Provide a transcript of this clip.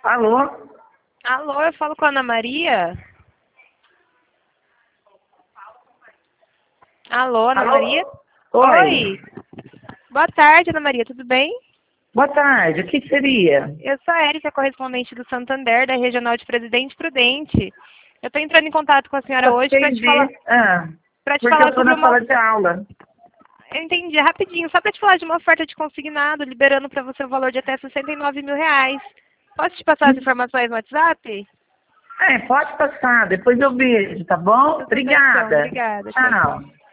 Alô? Alô, eu falo com a Ana Maria? Alô, Ana Alô? Maria? Oi. Boa tarde, Ana Maria, tudo bem? Boa tarde, o que seria? Eu sou a Érica, correspondente do Santander, da Regional de Presidente Prudente. Eu estou entrando em contato com a senhora hoje para te falar, Entendi. Porque eu tô sobre na uma... sala de aula. Eu entendi, rapidinho, só para te falar de uma oferta de consignado, liberando para você o valor de até 69 mil reais. Posso te passar as informações no WhatsApp? Pode passar, depois eu vejo, tá bom? Tudo bem, então. Obrigada. Obrigada. Tchau, Tchau. tchau.